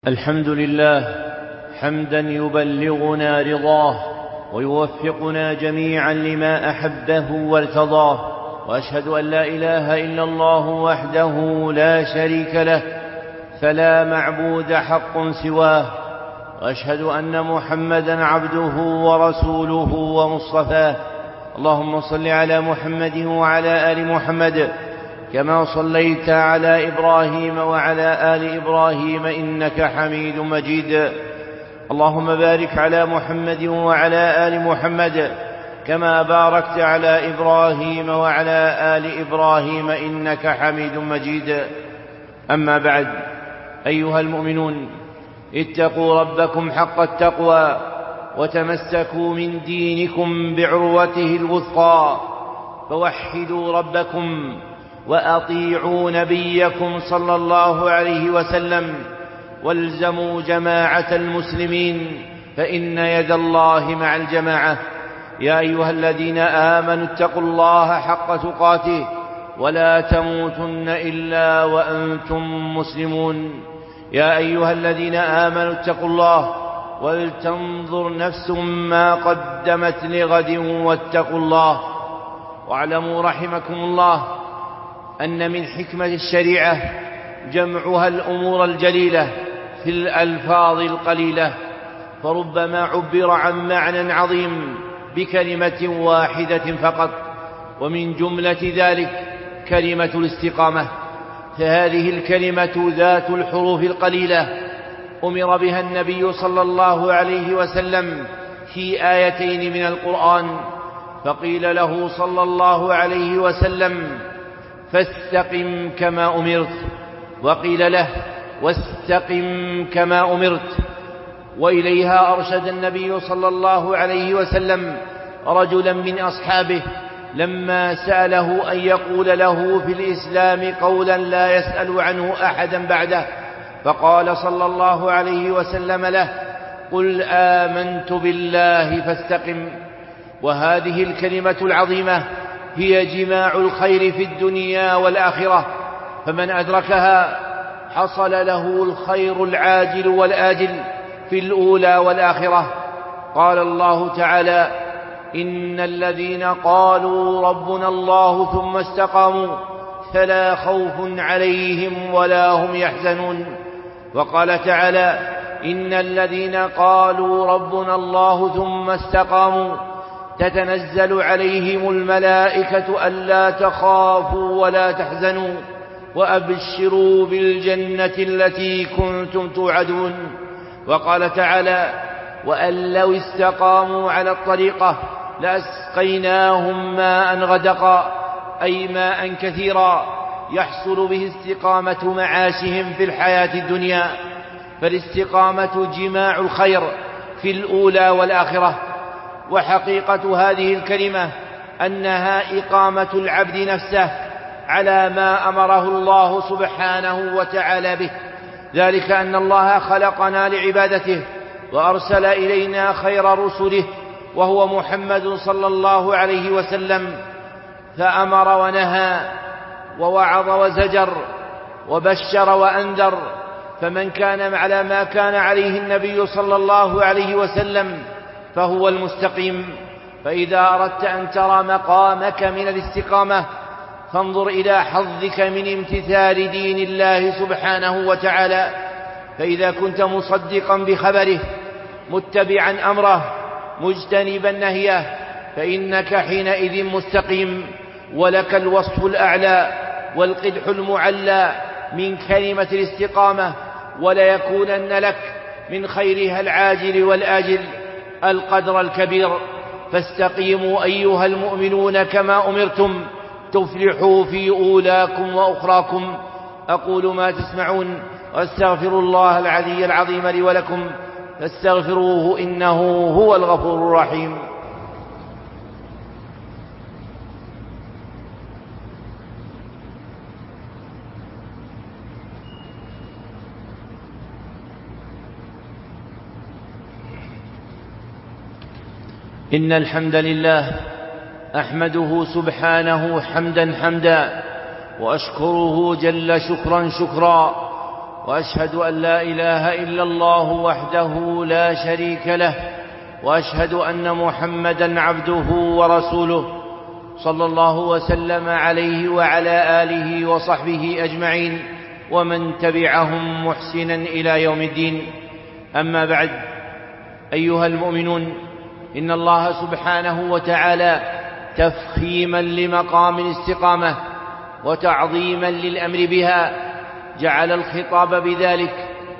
الحمد لله حمدا يبلغنا رضاه ويوفقنا جميعا لما أحبه وارتضاه، وأشهد أن لا إله إلا الله وحده لا شريك له فلا معبود حق سواه، وأشهد أن محمدا عبده ورسوله ومصطفاه. اللهم صل على محمد وعلى آل محمد كما صليت على إبراهيم وعلى آل إبراهيم إنك حميد مجيد. اللهم بارك على محمد وعلى آل محمد كما باركت على إبراهيم وعلى آل إبراهيم إنك حميد مجيد. أما بعد، أيها المؤمنون، اتقوا ربكم حق التقوى وتمسكوا من دينكم بعروته الوثقى، فوحدوا ربكم وأطيعوا نبيكم صلى الله عليه وسلم، والزموا جماعة المسلمين فإن يد الله مع الجماعة. يا أيها الذين آمنوا اتقوا الله حق تقاته ولا تموتن إلا وأنتم مسلمون. يا أيها الذين آمنوا اتقوا الله ولتنظر نفس ما قدمت لغد واتقوا الله. واعلموا رحمكم الله أن من حكمة الشريعة جمعها الأمور الجليلة في الألفاظ القليلة، فربما عبر عن معنى عظيم بكلمة واحدة فقط، ومن جملة ذلك كلمة الاستقامة. فهذه الكلمة ذات الحروف القليلة أمر بها النبي صلى الله عليه وسلم في آيتين من القرآن، فقيل له صلى الله عليه وسلم: فاستقم كما أمرت، وقيل له: واستقم كما أمرت. وإليها أرشد النبي صلى الله عليه وسلم رجلا من أصحابه لما سأله أن يقول له في الإسلام قولا لا يسأل عنه أحدا بعده، فقال صلى الله عليه وسلم له: قل آمنت بالله فاستقم. وهذه الكلمة العظيمة هي جماع الخير في الدنيا والآخرة، فمن أدركها حصل له الخير العاجل والآجل في الأولى والآخرة. قال الله تعالى: إن الذين قالوا ربنا الله ثم استقاموا فلا خوف عليهم ولا هم يحزنون. وقال تعالى: إن الذين قالوا ربنا الله ثم استقاموا تتنزل عليهم الملائكة ألا تخافوا ولا تحزنوا وأبشروا بالجنة التي كنتم توعدون. وقال تعالى: وأن لو استقاموا على الطريقة لأسقيناهم ماء غدقا، أي ماء كثيرا يحصل به استقامة معاشهم في الحياة الدنيا. فالاستقامة جماع الخير في الأولى والآخرة. وحقيقة هذه الكلمة أنها إقامة العبد نفسه على ما أمره الله سبحانه وتعالى به، ذلك أن الله خلقنا لعبادته وأرسل إلينا خير رسله وهو محمد صلى الله عليه وسلم، فأمر ونهى ووعظ وزجر وبشر وأنذر. فمن كان على ما كان عليه النبي صلى الله عليه وسلم فهو المستقيم. فإذا أردت أن ترى مقامك من الاستقامة فانظر إلى حظك من امتثال دين الله سبحانه وتعالى. فإذا كنت مصدقا بخبره متبعا أمره مجتنبا نهيه فإنك حينئذ مستقيم، ولك الوصف الأعلى والقدح المعلى من كلمة الاستقامة، وليكونن لك من خيرها العاجل والآجل القدر الكبير. فاستقيموا أيها المؤمنون كما أمرتم تفلحوا في أولاكم وأخراكم. أقول ما تسمعون وأستغفر الله العلي العظيم لي ولكم فاستغفروه إنه هو الغفور الرحيم. إن الحمد لله أحمده سبحانه حمدا حمدا، وأشكره جل شكرا شكرا، وأشهد أن لا إله إلا الله وحده لا شريك له، وأشهد أن محمدًا عبده ورسوله صلى الله وسلم عليه وعلى آله وصحبه أجمعين، ومن تبعهم محسنا إلى يوم الدين. أما بعد، أيها المؤمنون، إن الله سبحانه وتعالى تفخيما لمقام الاستقامة وتعظيما للأمر بها جعل الخطاب بذلك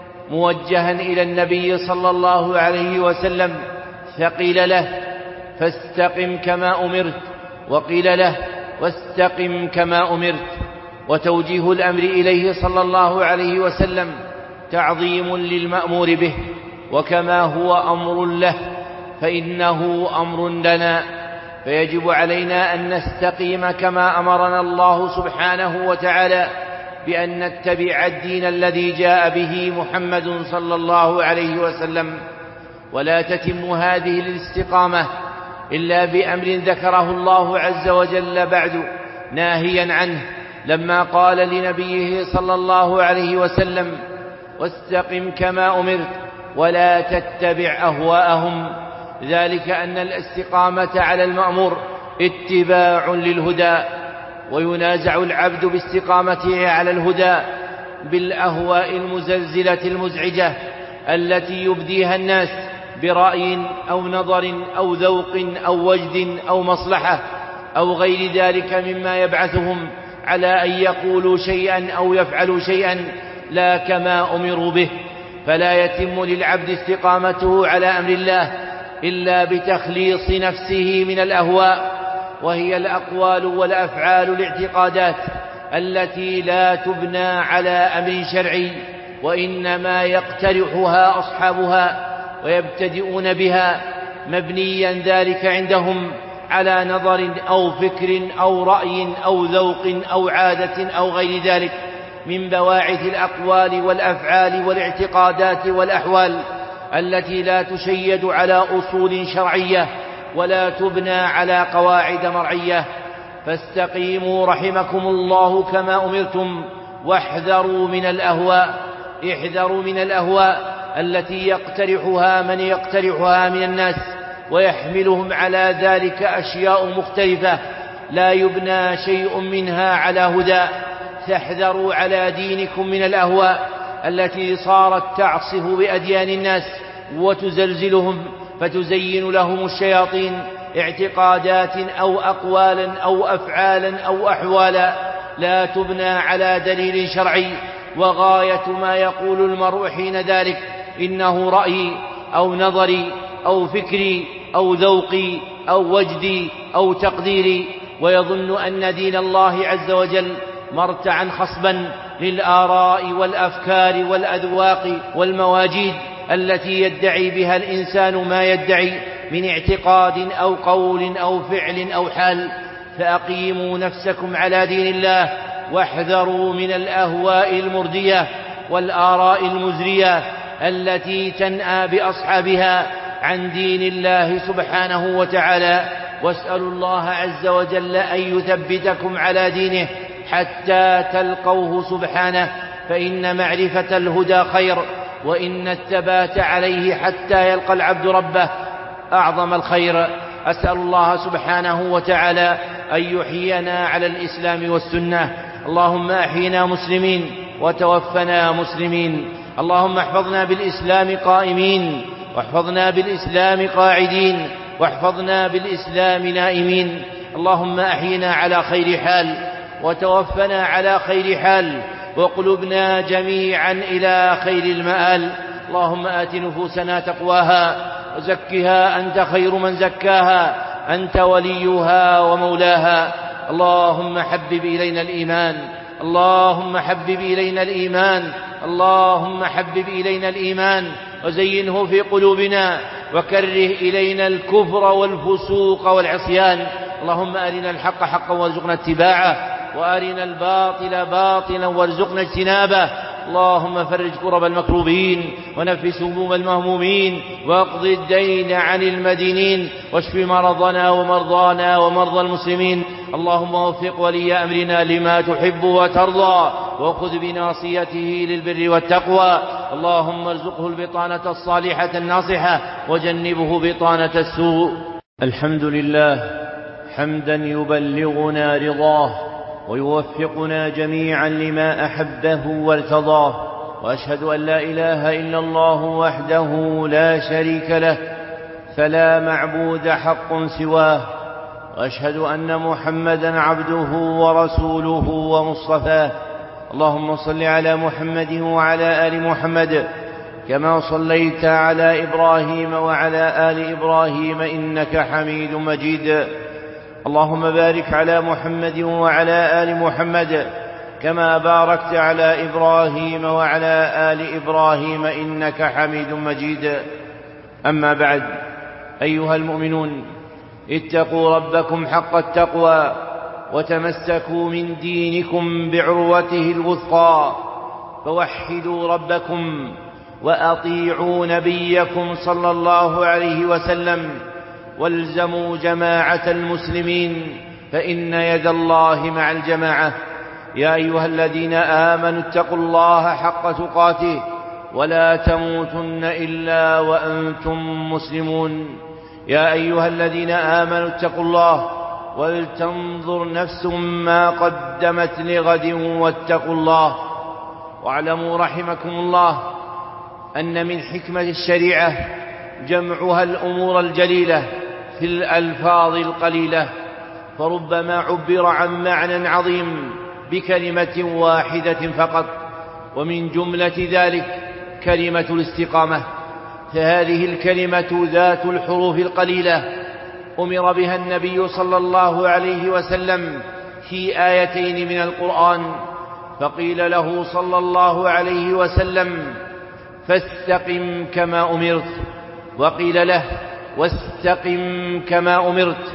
موجها إلى النبي صلى الله عليه وسلم، فقيل له: فاستقم كما أمرت، وقيل له: واستقم كما أمرت. وتوجيه الأمر إليه صلى الله عليه وسلم تعظيم للمأمور به، وكما هو أمر له فإنه أمر لنا، فيجب علينا أن نستقيم كما أمرنا الله سبحانه وتعالى بأن نتبع الدين الذي جاء به محمد صلى الله عليه وسلم. ولا تتم هذه الاستقامة إلا بأمر ذكره الله عز وجل بعد ناهيا عنه، لما قال لنبيه صلى الله عليه وسلم: واستقم كما أمرت ولا تتبع أهواءهم. ذلك أن الاستقامة على المأمور اتباع للهدى، وينازع العبد باستقامته على الهدى بالأهواء المزلزلة المزعجة التي يبديها الناس برأي أو نظر أو ذوق أو وجد أو مصلحة أو غير ذلك مما يبعثهم على أن يقولوا شيئا أو يفعلوا شيئا لا كما أمروا به. فلا يتم للعبد استقامته على أمر الله إلا بتخليص نفسه من الأهواء، وهي الأقوال والأفعال الاعتقادات التي لا تبنى على أمر شرعي، وإنما يقترحها أصحابها ويبتدئون بها، مبنيا ذلك عندهم على نظر أو فكر أو رأي أو ذوق أو عادة أو غير ذلك من بواعث الأقوال والأفعال والاعتقادات والأحوال التي لا تشيد على أصول شرعية ولا تبنى على قواعد مرعية. فاستقيموا رحمكم الله كما أمرتم، واحذروا من الأهواء. احذروا من الأهواء التي يقترحها من يقترحها من الناس، ويحملهم على ذلك أشياء مختلفة لا يبنى شيء منها على هدى. فاحذروا على دينكم من الأهواء التي صارت تعصف بأديان الناس وتزلزلهم، فتزين لهم الشياطين اعتقادات أو أقوالا أو أفعالا أو أحوالا لا تبنى على دليل شرعي، وغاية ما يقول المرء حين ذلك إنه رأيي أو نظري أو فكري أو ذوقي أو وجدي أو تقديري، ويظن أن دين الله عز وجل مرتعا خصبا للآراء والأفكار والأذواق والمواجيد التي يدعي بها الإنسان ما يدعي من اعتقاد أو قول أو فعل أو حال. فأقيموا نفسكم على دين الله، واحذروا من الأهواء المردية والآراء المزرية التي تنأى بأصحابها عن دين الله سبحانه وتعالى. واسألوا الله عز وجل أن يثبتكم على دينه حتى تلقوه سبحانه، فإن معرفة الهدى خير، وإن الثبات عليه حتى يلقى العبد ربه أعظم الخير. أسأل الله سبحانه وتعالى أن يحيينا على الإسلام والسنة. اللهم أحينا مسلمين وتوفنا مسلمين. اللهم احفظنا بالإسلام قائمين، واحفظنا بالإسلام قاعدين، واحفظنا بالإسلام نائمين. اللهم أحينا على خير حال، وتوفنا على خير حال، وقلوبنا جميعا إلى خير المآل. اللهم آت نفوسنا تقواها، وزكها أنت خير من زكاها، أنت وليها ومولاها. اللهم حبب إلينا الإيمان، اللهم حبب إلينا الإيمان، اللهم حبب إلينا الإيمان وزينه في قلوبنا، وكره إلينا الكفر والفسوق والعصيان. اللهم أرنا الحق حقا وارزقنا اتباعه، وأرنا الباطل باطلا وارزقنا اجتنابه. اللهم فرج كرب المكروبين، ونفس هموم المهمومين، واقض الدين عن المدينين، واشف مرضنا ومرضانا ومرضى المسلمين. اللهم وفق ولي أمرنا لما تحب وترضى، وخذ بناصيته للبر والتقوى. اللهم ارزقه البطانة الصالحة الناصحة وجنبه بطانة السوء. الحمد لله حمدا يبلغنا رضاه ويوفقنا جميعا لما أحبه وارتضاه، وأشهد أن لا إله إلا الله وحده لا شريك له فلا معبود حق سواه، وأشهد أن محمدا عبده ورسوله ومصطفاه. اللهم صل على محمد وعلى آل محمد كما صليت على إبراهيم وعلى آل إبراهيم إنك حميد مجيد. اللهم بارك على محمد وعلى آل محمد كما باركت على إبراهيم وعلى آل إبراهيم إنك حميد مجيد. أما بعد، أيها المؤمنون، اتقوا ربكم حق التقوى وتمسكوا من دينكم بعروته الوثقى، فوحدوا ربكم وأطيعوا نبيكم صلى الله عليه وسلم، والزموا جماعة المسلمين فإن يد الله مع الجماعة. يا أيها الذين آمنوا اتقوا الله حق تقاته ولا تموتن إلا وأنتم مسلمون. يا أيها الذين آمنوا اتقوا الله ولتنظر نفس ما قدمت لغد واتقوا الله. واعلموا رحمكم الله أن من حكمة الشريعة جمعها الأمور الجليلة في الألفاظ القليلة، فربما عبر عن معنى عظيم بكلمة واحدة فقط، ومن جملة ذلك كلمة الاستقامة. فهذه الكلمة ذات الحروف القليلة أمر بها النبي صلى الله عليه وسلم في آيتين من القرآن، فقيل له صلى الله عليه وسلم: فاستقم كما أمرت، وقيل له: واستقم كما أمرت.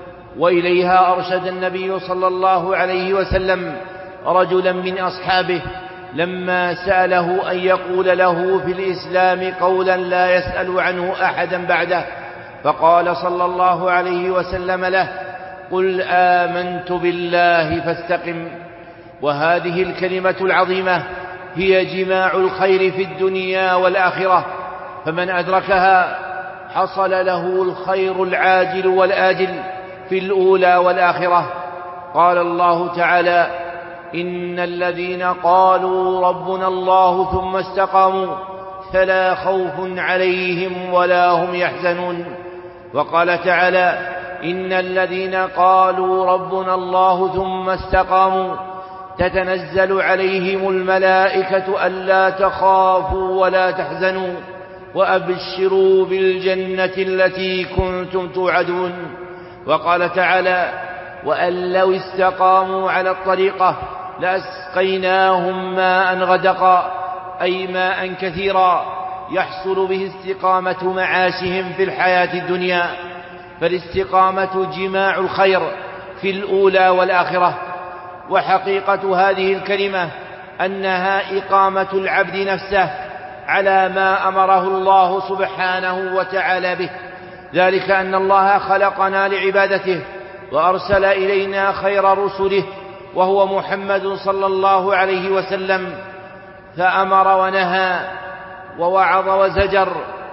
وإليها أرشد النبي صلى الله عليه وسلم رجلا من أصحابه لما سأله أن يقول له في الإسلام قولا لا يسأل عنه أحدا بعده، فقال صلى الله عليه وسلم له: قل آمنت بالله فاستقم. وهذه الكلمة العظيمة هي جماع الخير في الدنيا والآخرة، فمن أدركها حصل له الخير العاجل والآجل في الأولى والآخرة. قال الله تعالى: إن الذين قالوا ربنا الله ثم استقاموا فلا خوف عليهم ولا هم يحزنون. وقال تعالى: إن الذين قالوا ربنا الله ثم استقاموا تتنزل عليهم الملائكة ألا تخافوا ولا تحزنوا وأبشروا بالجنة التي كنتم توعدون. وقال تعالى: وأن لو استقاموا على الطريقة لأسقيناهم ماء غدقا، أي ماء كثيرا يحصل به استقامة معاشهم في الحياة الدنيا. فالاستقامة جماع الخير في الأولى والآخرة. وحقيقة هذه الكلمة أنها إقامة العبد نفسه على ما أمره الله سبحانه وتعالى به، ذلك أن الله خلقنا لعبادته وأرسل إلينا خير رسله وهو محمد صلى الله عليه وسلم، فأمر ونهى ووعظ وزجر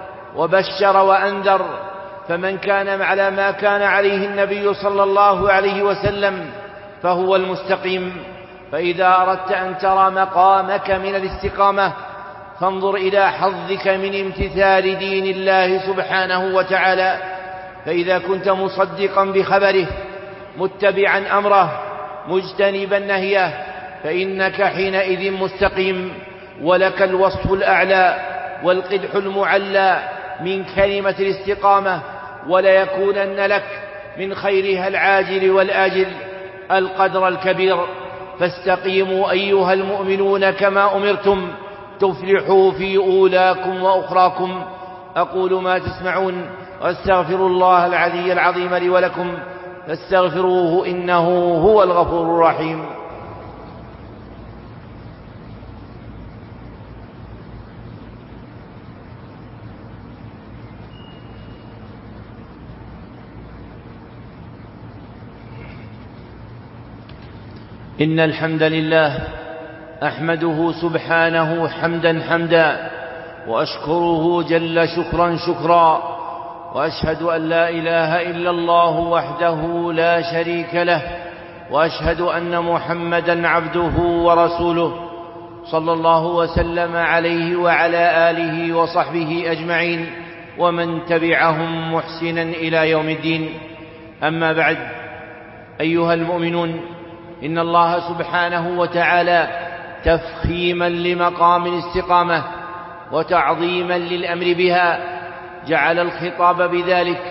وبشر وأنذر. فمن كان على ما كان عليه النبي صلى الله عليه وسلم فهو المستقيم. فإذا أردت أن ترى مقامك من الاستقامة فانظر إلى حظك من امتثال دين الله سبحانه وتعالى. فإذا كنت مصدقا بخبره متبعا أمره مجتنبا نهيه فإنك حينئذ مستقيم، ولك الوصف الأعلى والقدح المعلى من كلمة الاستقامة، وليكونن لك من خيرها العاجل والآجل القدر الكبير. فاستقيموا أيها المؤمنون كما أمرتم تفلحوا في أولاكم وأخراكم. أقول ما تسمعون وأستغفر الله العلي العظيم لي ولكم فاستغفروه إنه هو الغفور الرحيم. إن الحمد لله أحمده سبحانه حمدا حمدا، وأشكره جل شكرا شكرا، وأشهد أن لا إله إلا الله وحده لا شريك له، وأشهد أن محمدا عبده ورسوله صلى الله وسلم عليه وعلى آله وصحبه أجمعين، ومن تبعهم محسنا إلى يوم الدين. أما بعد، أيها المؤمنون، إن الله سبحانه وتعالى تفخيما لمقام الاستقامة وتعظيما للأمر بها جعل الخطاب بذلك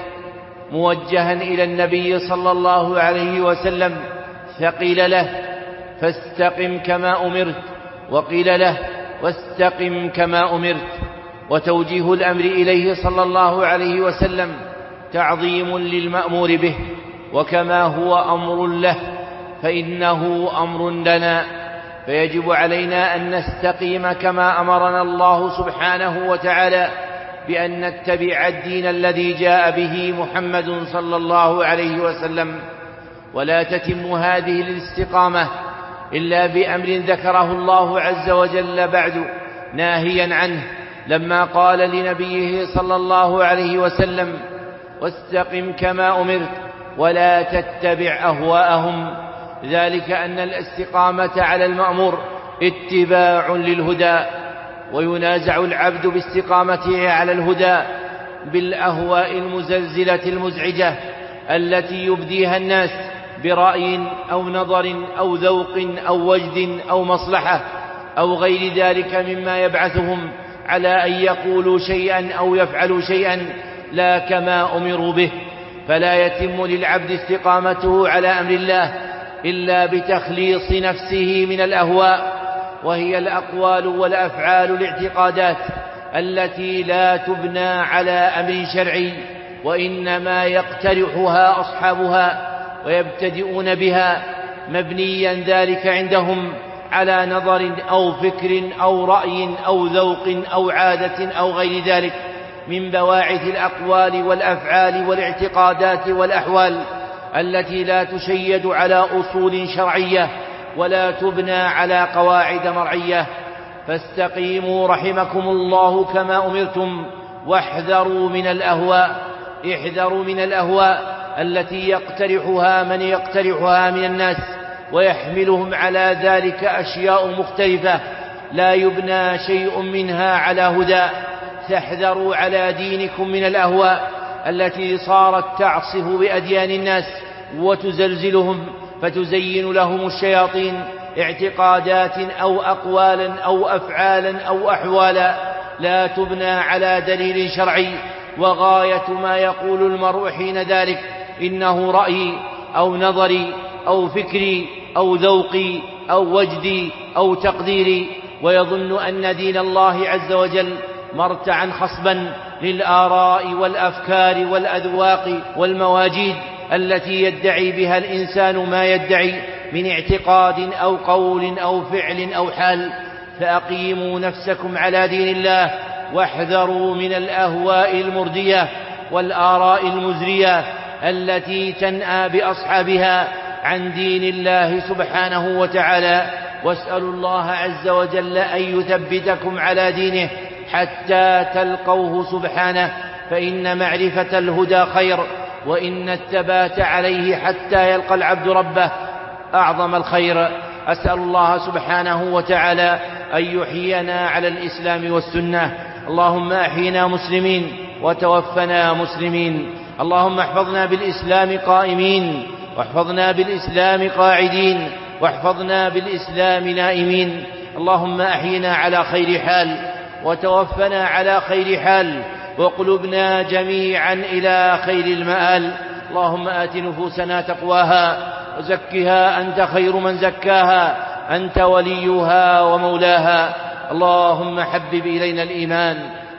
موجها إلى النبي صلى الله عليه وسلم، فقيل له: فاستقم كما أمرت، وقيل له: واستقم كما أمرت. وتوجيه الأمر إليه صلى الله عليه وسلم تعظيم للمأمور به، وكما هو أمر له فإنه أمر لنا، فيجب علينا أن نستقيم كما أمرنا الله سبحانه وتعالى بأن نتبع الدين الذي جاء به محمد صلى الله عليه وسلم. ولا تتم هذه الاستقامة إلا بأمر ذكره الله عز وجل بعد ناهيا عنه، لما قال لنبيه صلى الله عليه وسلم: واستقم كما أمرت ولا تتبع أهواءهم. ذلك أن الاستقامة على المأمور اتباع للهدى، وينازع العبد باستقامته على الهدى بالأهواء المزلزلة المزعجة التي يبديها الناس برأي أو نظر أو ذوق أو وجد أو مصلحة أو غير ذلك مما يبعثهم على أن يقولوا شيئا أو يفعلوا شيئا لا كما أمروا به. فلا يتم للعبد استقامته على أمر الله إلا بتخليص نفسه من الأهواء، وهي الأقوال والأفعال الاعتقادات التي لا تبنى على أمر شرعي، وإنما يقترحها أصحابها ويبتدئون بها، مبنيا ذلك عندهم على نظر أو فكر أو رأي أو ذوق أو عادة أو غير ذلك من بواعث الأقوال والأفعال والاعتقادات والأحوال التي لا تشيد على أصول شرعية ولا تبنى على قواعد مرعية. فاستقيموا رحمكم الله كما أمرتم، واحذروا من الأهواء. احذروا من الأهواء التي يقترحها من يقترحها من الناس، ويحملهم على ذلك أشياء مختلفة لا يبنى شيء منها على هدى. تحذروا على دينكم من الأهواء التي صارت تعصف بأديان الناس وتزلزلهم، فتزين لهم الشياطين اعتقادات أو أقوالا أو أفعالا أو أحوالا لا تبنى على دليل شرعي، وغاية ما يقول المرء حين ذلك إنه رأيي أو نظري أو فكري أو ذوقي أو وجدي أو تقديري، ويظن أن دين الله عز وجل مرتعا خصبا للآراء والأفكار والأذواق والمواجيد التي يدعي بها الإنسان ما يدعي من اعتقاد أو قول أو فعل أو حال. فأقيموا نفسكم على دين الله، واحذروا من الأهواء المردية والآراء المزرية التي تنأى بأصحابها عن دين الله سبحانه وتعالى. واسألوا الله عز وجل أن يثبتكم على دينه حتى تلقوه سبحانه، فإن معرفة الهدى خير، وإن الثبات عليه حتى يلقى العبد ربه أعظم الخير. أسأل الله سبحانه وتعالى أن يحيينا على الإسلام والسنة. اللهم أحينا مسلمين وتوفنا مسلمين. اللهم احفظنا بالإسلام قائمين، واحفظنا بالإسلام قاعدين، واحفظنا بالإسلام نائمين. اللهم أحينا على خير حال، وتوفنا على خير حال، وقلوبنا جميعا إلى خير المآل. اللهم آت نفوسنا تقواها، وزكها أنت خير من زكاها، أنت وليها ومولاها. اللهم حبب إلينا الإيمان،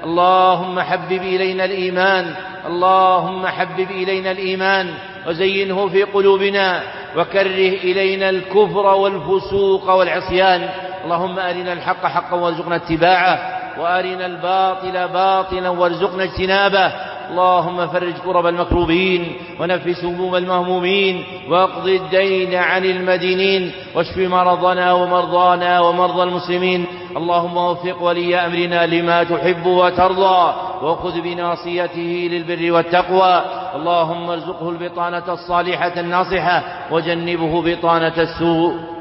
اللهم حبب إلينا الإيمان، اللهم حبب إلينا الإيمان وزينه في قلوبنا، وكره إلينا الكفر والفسوق والعصيان. اللهم أرنا الحق حقا وارزقنا اتباعه، وأرنا الباطل باطلا وارزقنا اجتنابه. اللهم فرج كرب المكروبين ونفس هموم المهمومين واقض الدين عن المدينين واشف مرضنا ومرضانا ومرضى المسلمين. اللهم وفق ولي أمرنا لما تحب وترضى وخذ بناصيته للبر والتقوى. اللهم ارزقه البطانة الصالحة الناصحة وجنبه بطانة السوء.